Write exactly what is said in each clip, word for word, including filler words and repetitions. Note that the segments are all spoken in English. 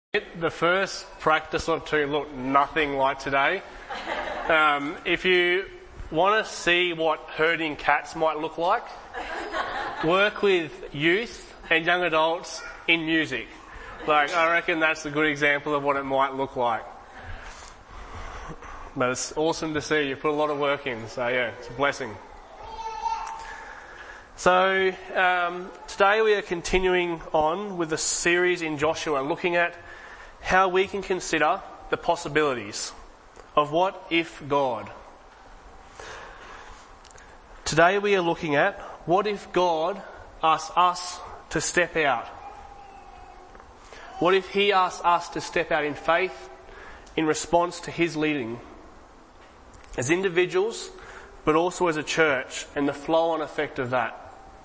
The first practice or two looked nothing like today. Um, if you want to see what herding cats might look like, work with youth and young adults in music. Like, I reckon that's a good example of what it might look like. But it's awesome to see. You put a lot of work in, so yeah, it's a blessing. So, um, today we are continuing on with the series in Joshua, looking at how we can consider the possibilities of what if God. Today we are looking at what if God asks us to step out. What if He asks us to step out in faith in response to His leading as individuals, but also as a church, and the flow-on effect of that.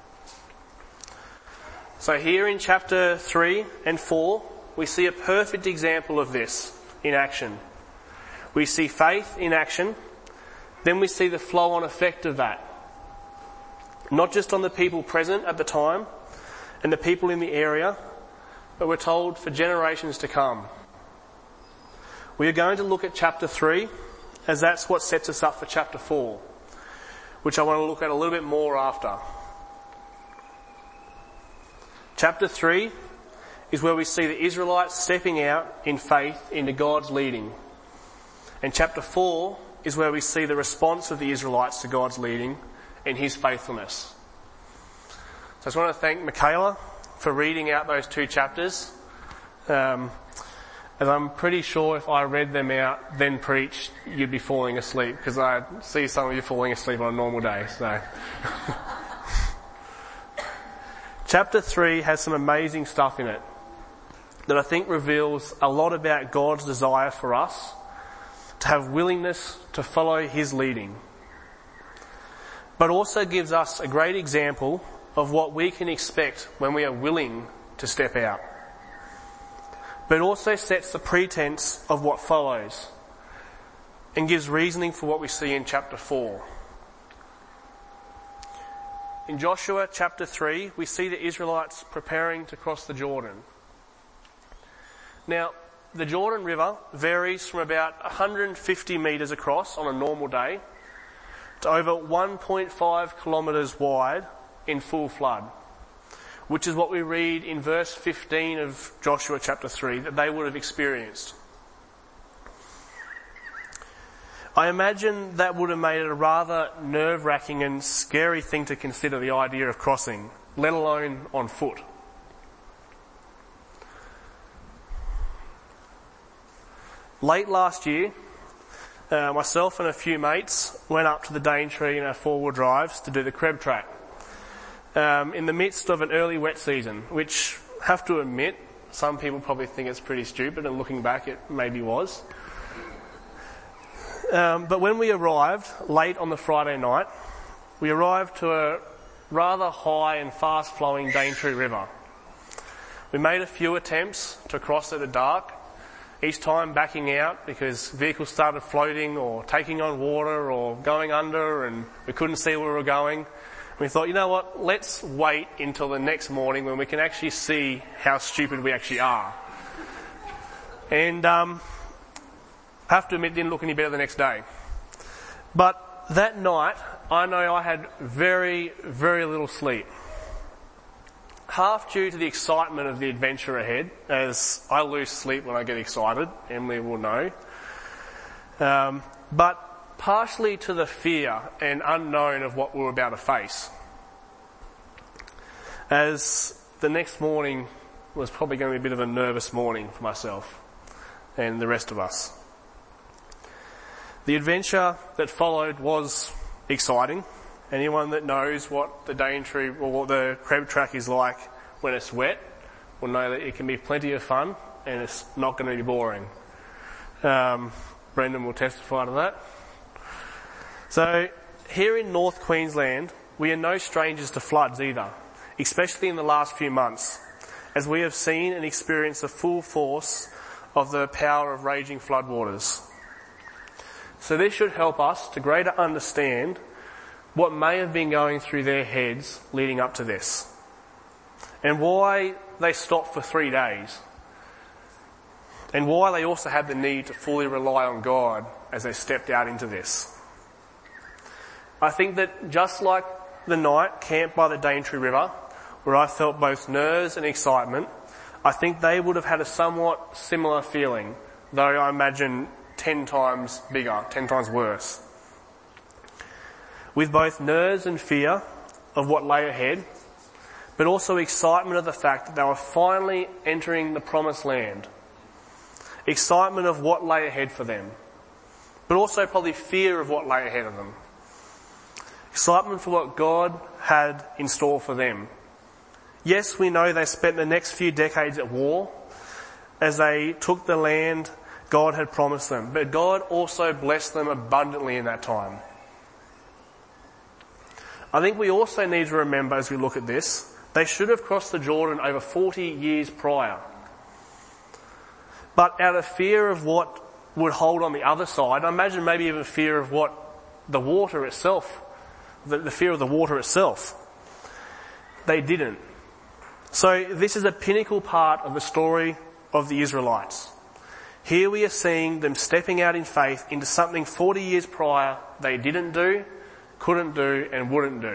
So here in chapter three and four, we see a perfect example of this in action. We see faith in action, then we see the flow-on effect of that. Not just on the people present at the time and the people in the area, but we're told for generations to come. We are going to look at chapter three, as that's what sets us up for chapter four, which I want to look at a little bit more after. Chapter three is where we see the Israelites stepping out in faith into God's leading. And chapter four is where we see the response of the Israelites to God's leading and His faithfulness. So I just want to thank Michaela for reading out those two chapters. Um, as I'm pretty sure if I read them out, then preached, you'd be falling asleep, because I see some of you falling asleep on a normal day, so... Chapter three has some amazing stuff in it that I think reveals a lot about God's desire for us to have willingness to follow His leading, but also gives us a great example of what we can expect when we are willing to step out, but also sets the pretense of what follows and gives reasoning for what we see in chapter four. In Joshua chapter three, we see the Israelites preparing to cross the Jordan. Now, the Jordan River varies from about one hundred fifty metres across on a normal day to over one point five kilometres wide in full flood, which is what we read in verse fifteen of Joshua chapter three that they would have experienced. I imagine that would have made it a rather nerve-wracking and scary thing to consider, the idea of crossing, let alone on foot. Late last year, uh, myself and a few mates went up to the Daintree in our four-wheel drives to do the Creb Track um, in the midst of an early wet season, which, have to admit, some people probably think it's pretty stupid, and looking back it maybe was. Um, but when we arrived late on the Friday night, we arrived to a rather high and fast-flowing Daintree River. We made a few attempts to cross at the dark, each time backing out because vehicles started floating or taking on water or going under, and we couldn't see where we were going. We thought, you know what, let's wait until the next morning when we can actually see how stupid we actually are. And um I have to admit, it didn't look any better the next day. But that night, I know I had very, very little sleep. Half due to the excitement of the adventure ahead, as I lose sleep when I get excited, Emily will know. Um, but partially to the fear and unknown of what we were about to face. As the next morning was probably going to be a bit of a nervous morning for myself and the rest of us. The adventure that followed was exciting. Anyone that knows what the Daintree or what the Creb Track is like when it's wet will know that it can be plenty of fun and it's not going to be boring. Um, Brendan will testify to that. So here in North Queensland, we are no strangers to floods either, especially in the last few months, as we have seen and experienced the full force of the power of raging floodwaters. So this should help us to greater understand what may have been going through their heads leading up to this, and why they stopped for three days. and why they also had the need to fully rely on God as they stepped out into this. I think that just like the night camped by the Daintree River, where I felt both nerves and excitement, I think they would have had a somewhat similar feeling, though I imagine ten times bigger, ten times worse. With both nerves and fear of what lay ahead, but also excitement of the fact that they were finally entering the promised land. Excitement of what lay ahead for them, but also probably fear of what lay ahead of them. Excitement for what God had in store for them. Yes, we know they spent the next few decades at war as they took the land God had promised them, but God also blessed them abundantly in that time. I think we also need to remember as we look at this, they should have crossed the Jordan over forty years prior. But out of fear of what would hold on the other side, I imagine maybe even fear of what the water itself, the, the fear of the water itself, they didn't. So this is a pinnacle part of the story of the Israelites. Here we are seeing them stepping out in faith into something forty years prior they didn't do, couldn't do, and wouldn't do.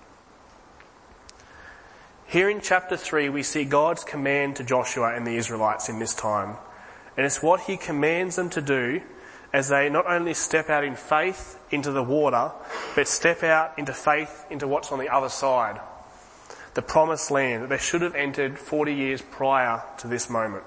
Here in chapter three, we see God's command to Joshua and the Israelites in this time. And it's what he commands them to do as they not only step out in faith into the water, but step out into faith into what's on the other side. The promised land that they should have entered forty years prior to this moment.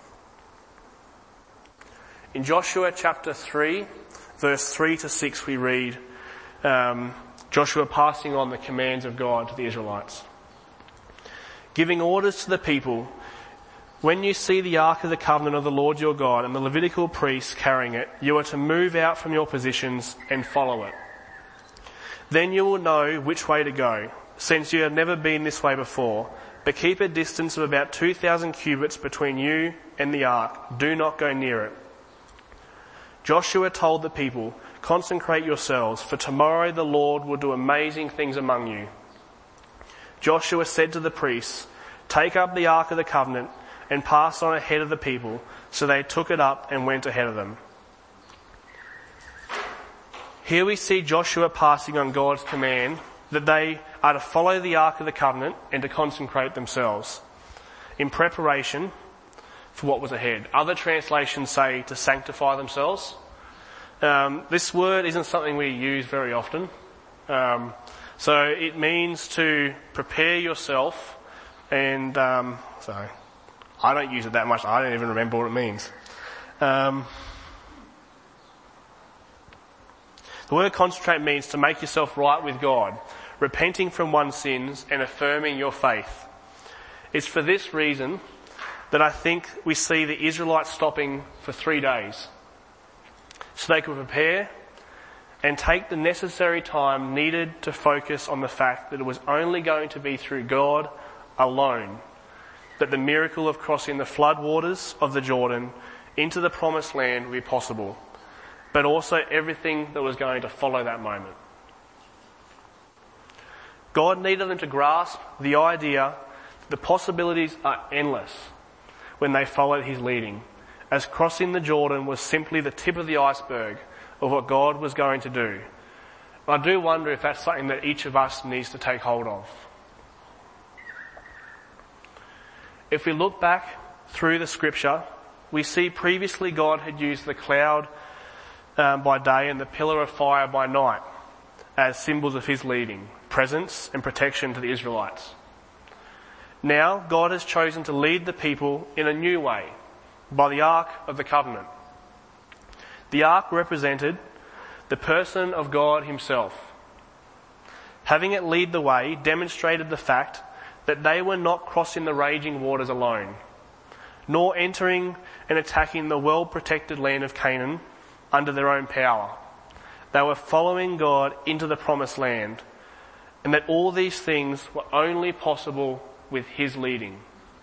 In Joshua chapter three, verse three to six, we read um, Joshua passing on the commands of God to the Israelites. Giving orders to the people, when you see the ark of the covenant of the Lord your God and the Levitical priests carrying it, you are to move out from your positions and follow it. Then you will know which way to go, since you have never been this way before, but keep a distance of about two thousand cubits between you and the ark. Do not go near it. Joshua told the people, consecrate yourselves, for tomorrow the Lord will do amazing things among you. Joshua said to the priests, take up the ark of the covenant and pass on ahead of the people. So they took it up and went ahead of them. Here we see Joshua passing on God's command that they are to follow the ark of the covenant and to consecrate themselves in preparation for what was ahead. Other translations say to sanctify themselves. Um, this word isn't something we use very often. Um, so it means to prepare yourself and, um, sorry, I don't use it that much. I don't even remember what it means. Um, the word concentrate means to make yourself right with God, repenting from one's sins and affirming your faith. It's for this reason that I think we see the Israelites stopping for three days so they could prepare and take the necessary time needed to focus on the fact that it was only going to be through God alone that the miracle of crossing the flood waters of the Jordan into the promised land would be possible, but also everything that was going to follow that moment. God needed them to grasp the idea that the possibilities are endless when they followed his leading, as crossing the Jordan was simply the tip of the iceberg of what God was going to do. I do wonder if that's something that each of us needs to take hold of. If we look back through the scripture, we see previously God had used the cloud um, by day and the pillar of fire by night as symbols of his leading, presence and protection to the Israelites. Now God has chosen to lead the people in a new way by the Ark of the Covenant. The Ark represented the person of God himself. Having it lead the way demonstrated the fact that they were not crossing the raging waters alone, nor entering and attacking the well-protected land of Canaan under their own power. They were following God into the promised land, and that all these things were only possible with his leading.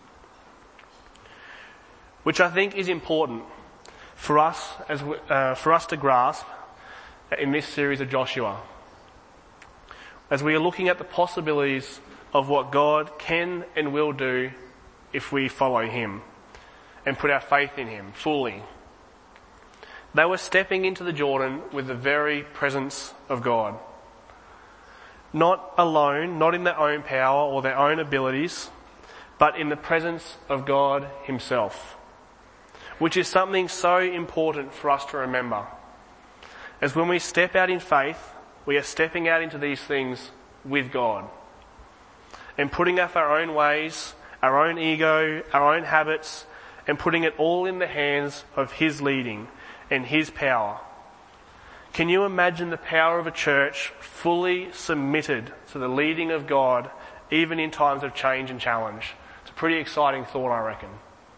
Which I think is important for us as we, uh, for us to grasp in this series of Joshua, as we are looking at the possibilities of what God can and will do if we follow him, and put our faith in him fully. They were stepping into the Jordan with the very presence of God. Not alone, not in their own power or their own abilities, but in the presence of God himself, which is something so important for us to remember. As when we step out in faith, we are stepping out into these things with God and putting off our own ways, our own ego, our own habits, and putting it all in the hands of his leading and his power. Can you imagine the power of a church fully submitted to the leading of God, even in times of change and challenge? It's a pretty exciting thought, I reckon.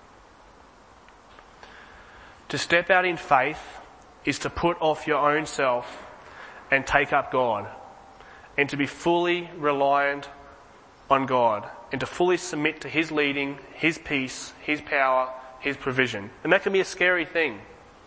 To step out in faith is to put off your own self and take up God, and to be fully reliant on God, and to fully submit to his leading, his peace, his power, his provision. And that can be a scary thing.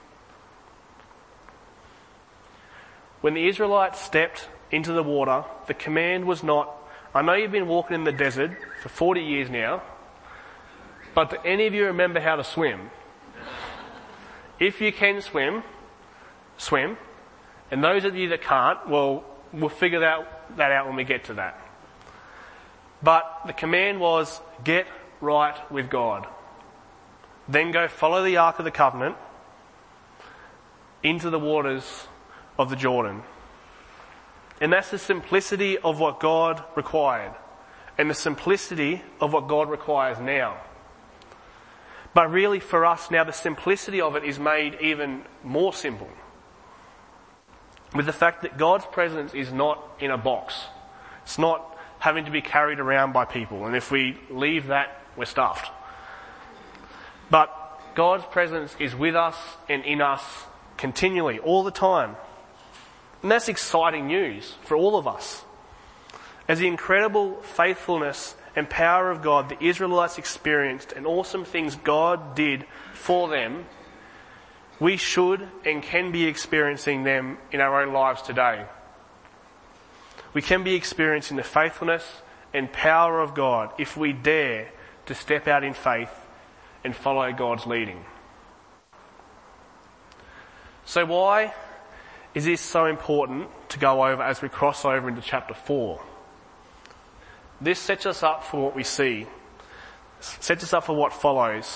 When the Israelites stepped into the water, the command was not, I know you've been walking in the desert for forty years now, but do any of you remember how to swim? If you can swim, swim. And those of you that can't, well, we'll figure that, that out when we get to that. But the command was, get right with God. Then go follow the Ark of the Covenant into the waters of the Jordan. And that's the simplicity of what God required, and the simplicity of what God requires now. But really for us now, the simplicity of it is made even more simple, with the fact that God's presence is not in a box. It's not having to be carried around by people, and if we leave that, we're stuffed. But God's presence is with us and in us continually, all the time. And that's exciting news for all of us. As the incredible faithfulness and power of God the Israelites experienced and awesome things God did for them, we should and can be experiencing them in our own lives today. We can be experiencing the faithfulness and power of God if we dare to step out in faith and follow God's leading. So why is this so important to go over as we cross over into chapter four? This sets us up for what we see. Sets us up for what follows.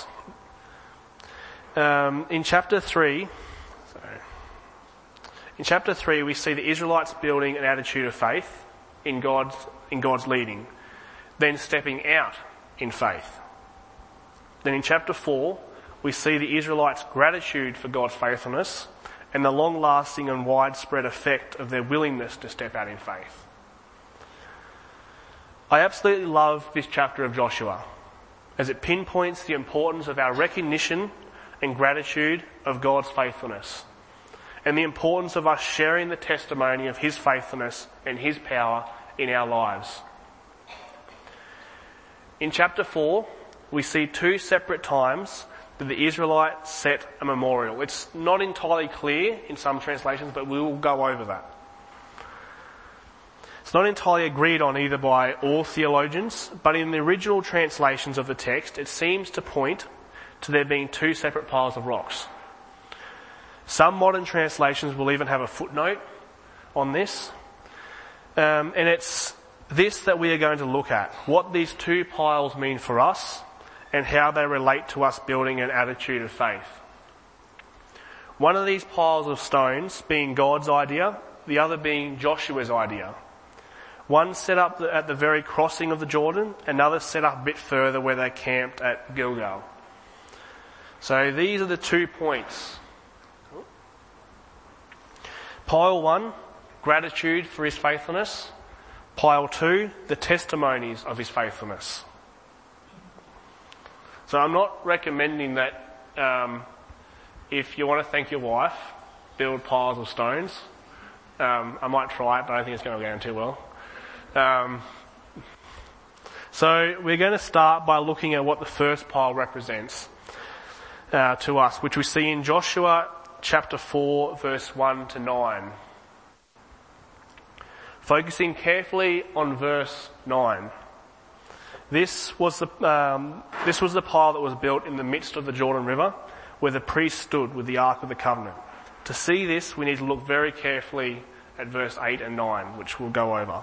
Um, in chapter three, sorry, in chapter three, we see the Israelites building an attitude of faith in God's in God's leading, then stepping out in faith. Then in chapter four, we see the Israelites' gratitude for God's faithfulness and the long-lasting and widespread effect of their willingness to step out in faith. I absolutely love this chapter of Joshua, as it pinpoints the importance of our recognition and gratitude of God's faithfulness, and the importance of us sharing the testimony of his faithfulness and his power in our lives. In chapter four, we see two separate times that the Israelites set a memorial. It's not entirely clear in some translations, but we will go over that. It's not entirely agreed on either by all theologians, but in the original translations of the text, it seems to point to there being two separate piles of rocks. Some modern translations will even have a footnote on this. Um, and it's this that we are going to look at, what these two piles mean for us and how they relate to us building an attitude of faith. One of these piles of stones being God's idea, the other being Joshua's idea. One set up at the very crossing of the Jordan, another set up a bit further where they camped at Gilgal. So these are the two points. Pile one, gratitude for his faithfulness. Pile two, the testimonies of his faithfulness. So I'm not recommending that um, if you want to thank your wife, build piles of stones. Um, I might try it, but I don't think it's going to go down too well. Um, so we're going to start by looking at what the first pile represents uh, to us, which we see in Joshua chapter four, verse one to nine. Focusing carefully on verse nine. This was the um, this was the pile that was built in the midst of the Jordan River, where the priest stood with the Ark of the Covenant. To see this, we need to look very carefully at verse eight and nine, which we'll go over.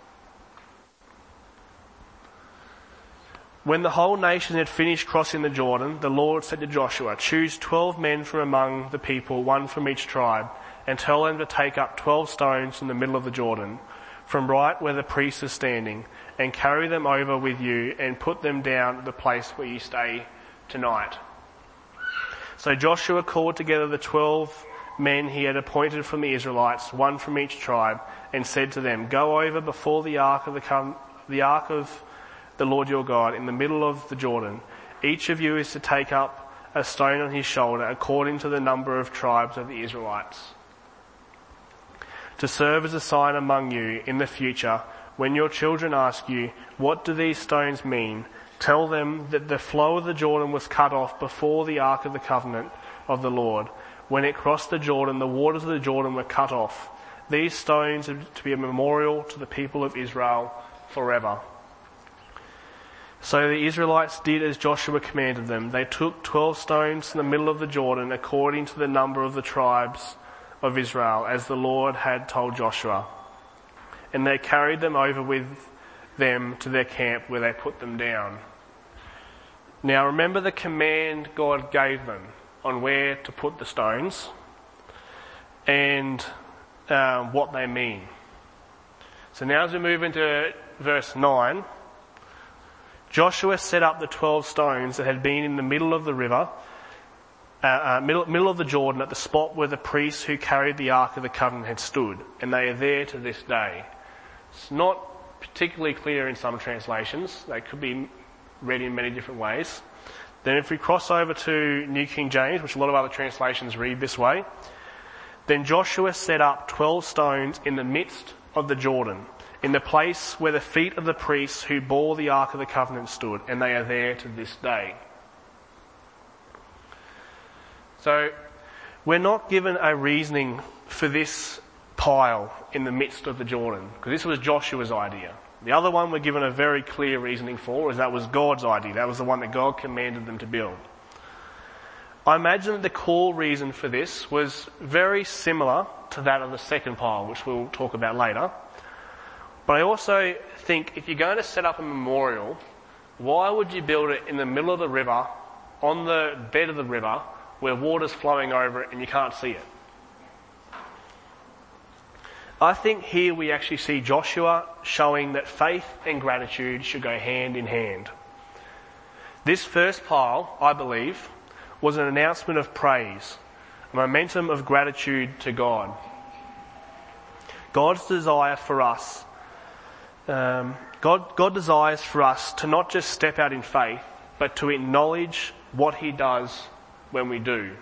When the whole nation had finished crossing the Jordan, the Lord said to Joshua, "Choose twelve men from among the people, one from each tribe, and tell them to take up twelve stones from the middle of the Jordan, from right where the priest is standing, and carry them over with you and put them down at the place where you stay tonight." So Joshua called together the twelve men he had appointed from the Israelites, one from each tribe, and said to them, "Go over before the ark of the, the ark of the Lord your God in the middle of the Jordan. Each of you is to take up a stone on his shoulder according to the number of tribes of the Israelites, to serve as a sign among you in the future. When your children ask you, 'What do these stones mean?' tell them that the flow of the Jordan was cut off before the Ark of the Covenant of the Lord. When it crossed the Jordan, the waters of the Jordan were cut off. These stones are to be a memorial to the people of Israel forever." So the Israelites did as Joshua commanded them. They took twelve stones in the middle of the Jordan according to the number of the tribes of Israel, as the Lord had told Joshua. And they carried them over with them to their camp, where they put them down. Now remember the command God gave them on where to put the stones and um, what they mean. So now as we move into verse nine, Joshua set up the twelve stones that had been in the middle of the river, uh, uh, middle, middle of the Jordan, at the spot where the priests who carried the Ark of the Covenant had stood, and they are there to this day. It's not particularly clear in some translations. They could be read in many different ways. Then if we cross over to New King James, which a lot of other translations read this way, then Joshua set up twelve stones in the midst of the Jordan, in the place where the feet of the priests who bore the Ark of the Covenant stood, and they are there to this day. So we're not given a reasoning for this pile in the midst of the Jordan, because this was Joshua's idea. The other one we're given a very clear reasoning for, is that was God's idea. That was the one that God commanded them to build. I imagine that the core reason for this was very similar to that of the second pile, which we'll talk about later. But I also think if you're going to set up a memorial, why would you build it in the middle of the river, on the bed of the river, where water's flowing over it and you can't see it? I think here we actually see Joshua showing that faith and gratitude should go hand in hand. This first pile, I believe, was an announcement of praise, a momentum of gratitude to God. God's desire for us, um, God, God desires for us to not just step out in faith, but to acknowledge what He does when we do.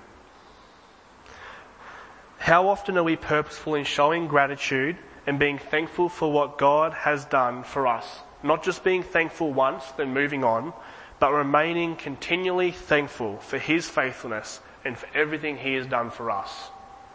How often are we purposeful in showing gratitude and being thankful for what God has done for us? Not just being thankful once, then moving on, but remaining continually thankful for His faithfulness and for everything He has done for us.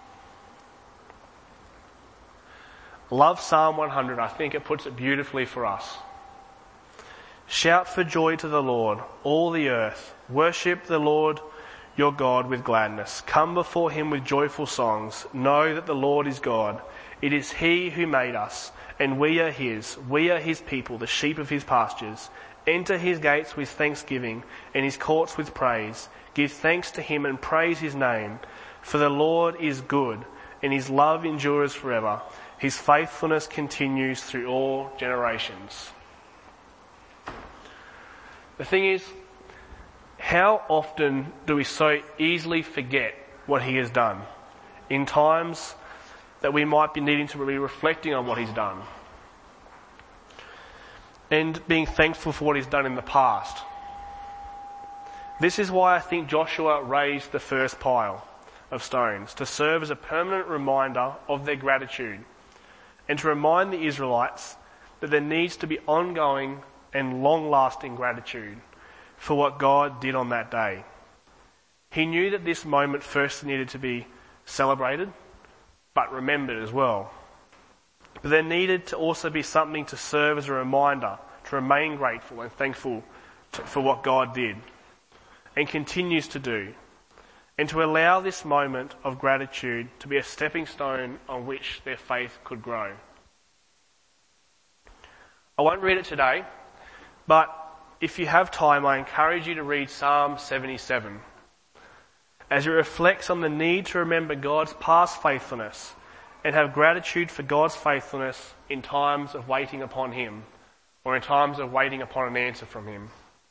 Love Psalm one hundred. I think it puts it beautifully for us. Shout for joy to the Lord, all the earth. Worship the Lord your God with gladness. Come before Him with joyful songs. Know that the Lord is God. It is He who made us, and we are His. We are His people, the sheep of His pastures. Enter His gates with thanksgiving, and His courts with praise. Give thanks to Him and praise His name. For the Lord is good, and His love endures forever. His faithfulness continues through all generations. The thing is, how often do we so easily forget what He has done in times that we might be needing to be reflecting on what He's done and being thankful for what He's done in the past? This is why I think Joshua raised the first pile of stones, to serve as a permanent reminder of their gratitude and to remind the Israelites that there needs to be ongoing and long-lasting gratitude for what God did on that day. He knew that this moment first needed to be celebrated, but remembered as well. But there needed to also be something to serve as a reminder to remain grateful and thankful to, for what God did and continues to do, and to allow this moment of gratitude to be a stepping stone on which their faith could grow. I won't read it today, but if you have time, I encourage you to read Psalm seventy-seven, as it reflects on the need to remember God's past faithfulness and have gratitude for God's faithfulness in times of waiting upon Him, or in times of waiting upon an answer from Him.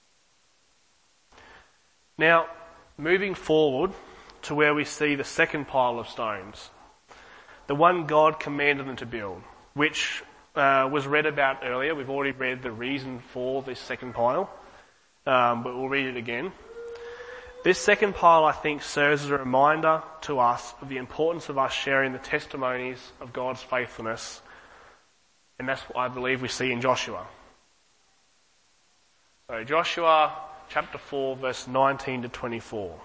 Now, moving forward to where we see the second pile of stones, the one God commanded them to build, which uh, was read about earlier. We've already read the reason for this second pile, um, but we'll read it again. This second pile, I think, serves as a reminder to us of the importance of us sharing the testimonies of God's faithfulness, and that's what I believe we see in Joshua. So Joshua chapter four, verse nineteen to twenty-four.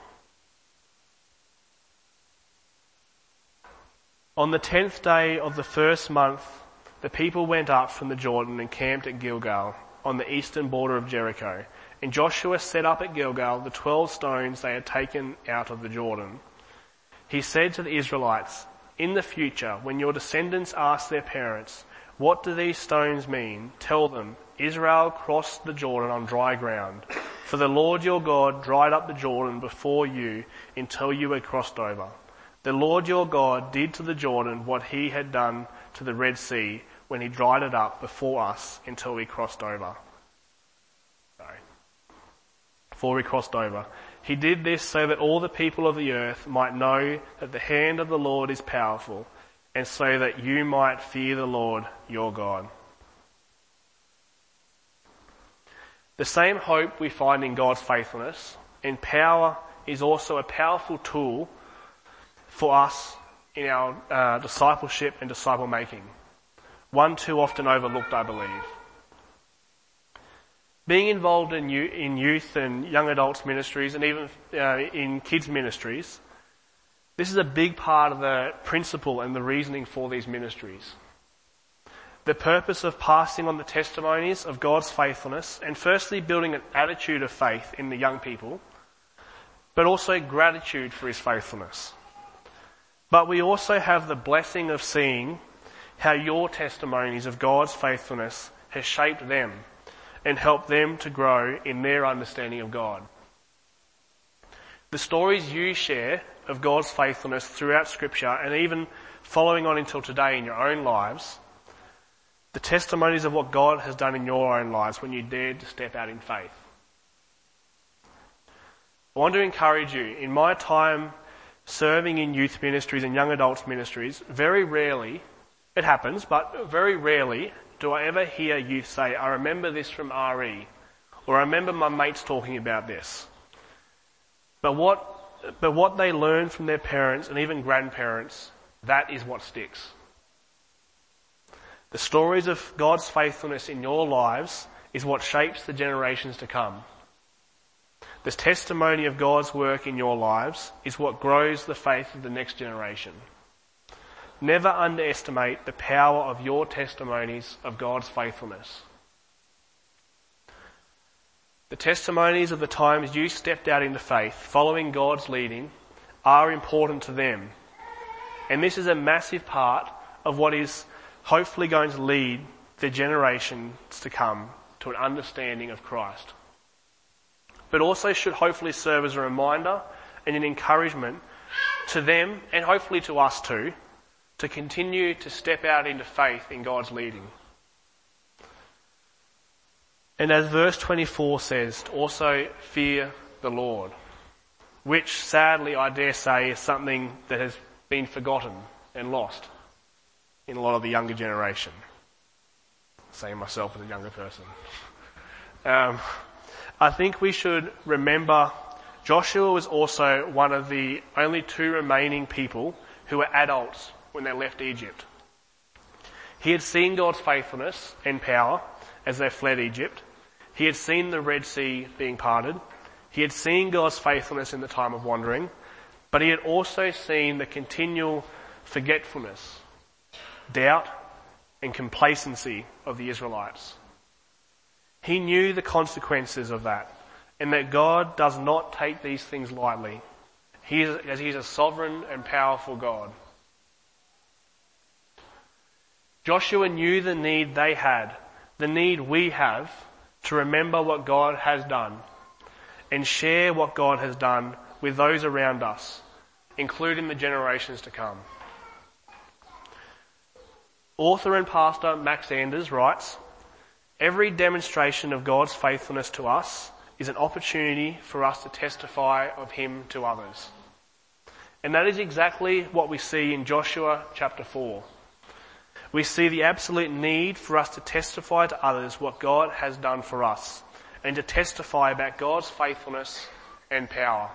On the tenth day of the first month, the people went up from the Jordan and camped at Gilgal, on the eastern border of Jericho. And Joshua set up at Gilgal the twelve stones they had taken out of the Jordan. He said to the Israelites, "In the future, when your descendants ask their parents, 'What do these stones mean?' tell them, 'Israel crossed the Jordan on dry ground. For the Lord your God dried up the Jordan before you until you had crossed over. The Lord your God did to the Jordan what he had done to the Red Sea when he dried it up before us until we crossed over.'" Sorry. Before we crossed over. "He did this so that all the people of the earth might know that the hand of the Lord is powerful, and so that you might fear the Lord your God." The same hope we find in God's faithfulness and power is also a powerful tool for us in our uh, discipleship and disciple making. One too often overlooked, I believe. Being involved in youth, in youth and young adults ministries, and even uh, in kids ministries, this is a big part of the principle and the reasoning for these ministries. The purpose of passing on the testimonies of God's faithfulness, and firstly building an attitude of faith in the young people, but also gratitude for His faithfulness. But we also have the blessing of seeing how your testimonies of God's faithfulness has shaped them and help them to grow in their understanding of God. The stories you share of God's faithfulness throughout Scripture, and even following on until today in your own lives, the testimonies of what God has done in your own lives when you dared to step out in faith. I want to encourage you, in my time serving in youth ministries and young adults ministries, very rarely, it happens, but very rarely do I ever hear youth say, "I remember this from R E," or "I remember my mates talking about this." But what, but what they learn from their parents and even grandparents, that is what sticks. The stories of God's faithfulness in your lives is what shapes the generations to come. The testimony of God's work in your lives is what grows the faith of the next generation. Never underestimate the power of your testimonies of God's faithfulness. The testimonies of the times you stepped out into faith, following God's leading, are important to them. And this is a massive part of what is hopefully going to lead the generations to come to an understanding of Christ. But also should hopefully serve as a reminder and an encouragement to them, and hopefully to us too, to continue to step out into faith in God's leading. And as verse twenty-four says, also fear the Lord, which sadly I dare say is something that has been forgotten and lost in a lot of the younger generation. Saying myself as a younger person. Um, I think we should remember Joshua was also one of the only two remaining people who were adults when they left Egypt. He had seen God's faithfulness and power as they fled Egypt. He had seen the Red Sea being parted. He had seen God's faithfulness in the time of wandering, but he had also seen the continual forgetfulness, doubt, and complacency of the Israelites. He knew the consequences of that, and that God does not take these things lightly. He is, as He is a sovereign and powerful God. Joshua knew the need they had, the need we have, to remember what God has done and share what God has done with those around us, including the generations to come. Author and pastor Max Anders writes, "Every demonstration of God's faithfulness to us is an opportunity for us to testify of Him to others." And that is exactly what we see in Joshua chapter four. We see the absolute need for us to testify to others what God has done for us, and to testify about God's faithfulness and power.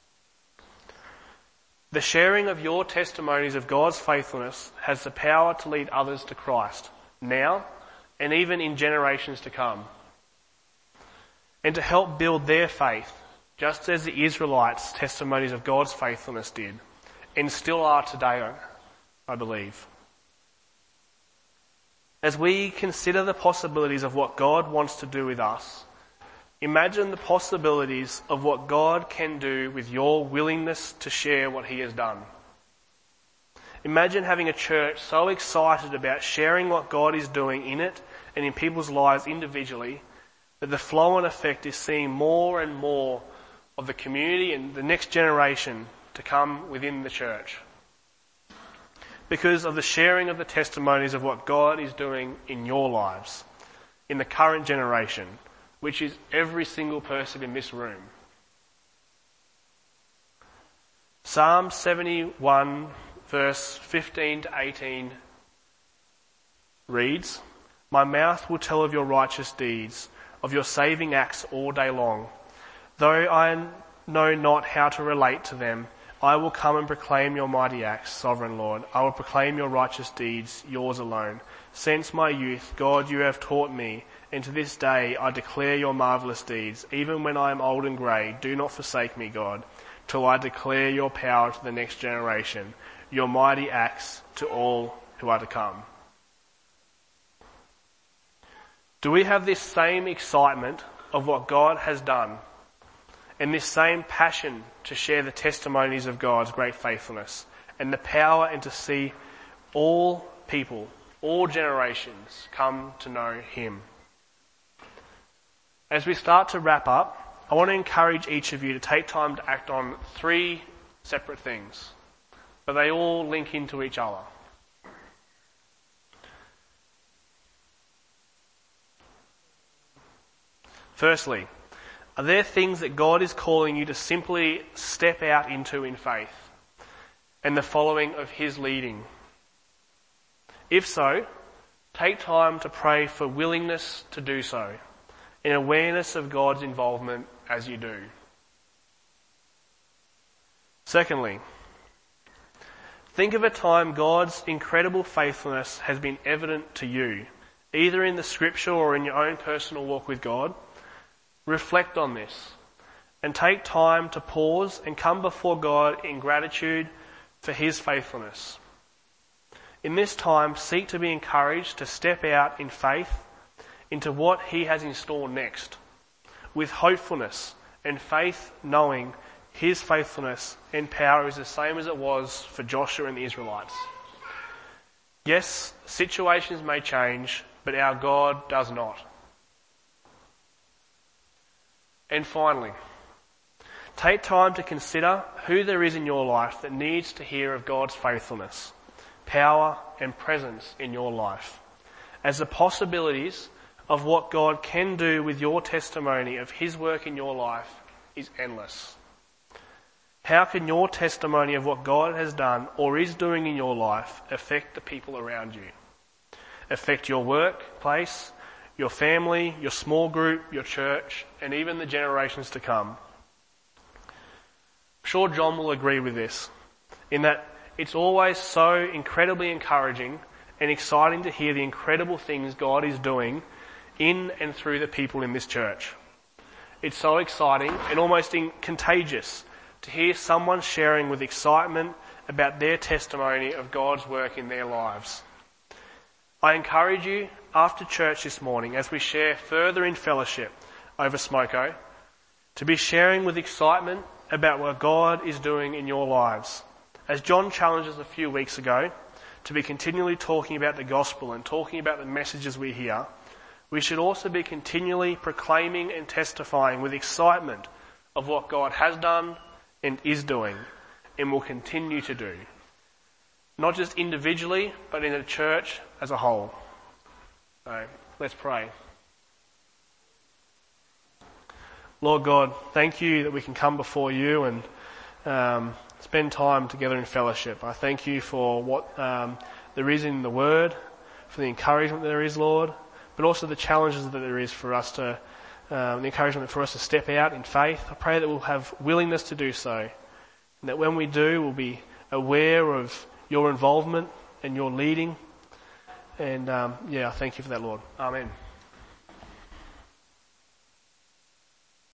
The sharing of your testimonies of God's faithfulness has the power to lead others to Christ, now and even in generations to come, and to help build their faith, just as the Israelites' testimonies of God's faithfulness did, and still are today, I believe. As we consider the possibilities of what God wants to do with us, imagine the possibilities of what God can do with your willingness to share what He has done. Imagine having a church so excited about sharing what God is doing in it and in people's lives individually, that the flow-on effect is seeing more and more of the community and the next generation to come within the church, because of the sharing of the testimonies of what God is doing in your lives, in the current generation, which is every single person in this room. Psalm seventy-one, verse fifteen to eighteen reads, "My mouth will tell of your righteous deeds, of your saving acts all day long. Though I know not how to relate to them, I will come and proclaim your mighty acts, sovereign Lord. I will proclaim your righteous deeds, yours alone. Since my youth, God, you have taught me, and to this day I declare your marvellous deeds. Even when I am old and grey, do not forsake me, God, till I declare your power to the next generation, your mighty acts to all who are to come." Do we have this same excitement of what God has done, and this same passion to share the testimonies of God's great faithfulness, and the power and to see all people, all generations come to know Him? As we start to wrap up, I want to encourage each of you to take time to act on three separate things, but they all link into each other. Firstly, are there things that God is calling you to simply step out into in faith and the following of His leading? If so, take time to pray for willingness to do so, in awareness of God's involvement as you do. Secondly, think of a time God's incredible faithfulness has been evident to you, either in the Scripture or in your own personal walk with God. Reflect on this and take time to pause and come before God in gratitude for His faithfulness. In this time, seek to be encouraged to step out in faith into what He has in store next, with hopefulness and faith, knowing His faithfulness and power is the same as it was for Joshua and the Israelites. Yes, situations may change, but our God does not. And finally, take time to consider who there is in your life that needs to hear of God's faithfulness, power and presence in your life, as the possibilities of what God can do with your testimony of His work in your life is endless. How can your testimony of what God has done or is doing in your life affect the people around you? Affect your workplace, your family, your small group, your church, and even the generations to come? I'm sure John will agree with this, in that it's always so incredibly encouraging and exciting to hear the incredible things God is doing in and through the people in this church. It's so exciting and almost contagious to hear someone sharing with excitement about their testimony of God's work in their lives. I encourage you, after church this morning, as we share further in fellowship over Smoko, to be sharing with excitement about what God is doing in your lives. As John challenged us a few weeks ago, to be continually talking about the gospel and talking about the messages we hear, we should also be continually proclaiming and testifying with excitement of what God has done and is doing and will continue to do. Not just individually, but in the church as a whole. So, let's pray. Lord God, thank you that we can come before you and um, spend time together in fellowship. I thank you for what um, there is in the Word, for the encouragement that there is, Lord, but also the challenges that there is for us to, um, the encouragement for us to step out in faith. I pray that we'll have willingness to do so, and that when we do, we'll be aware of your involvement and your leading. And um, yeah, I thank you for that, Lord. Amen.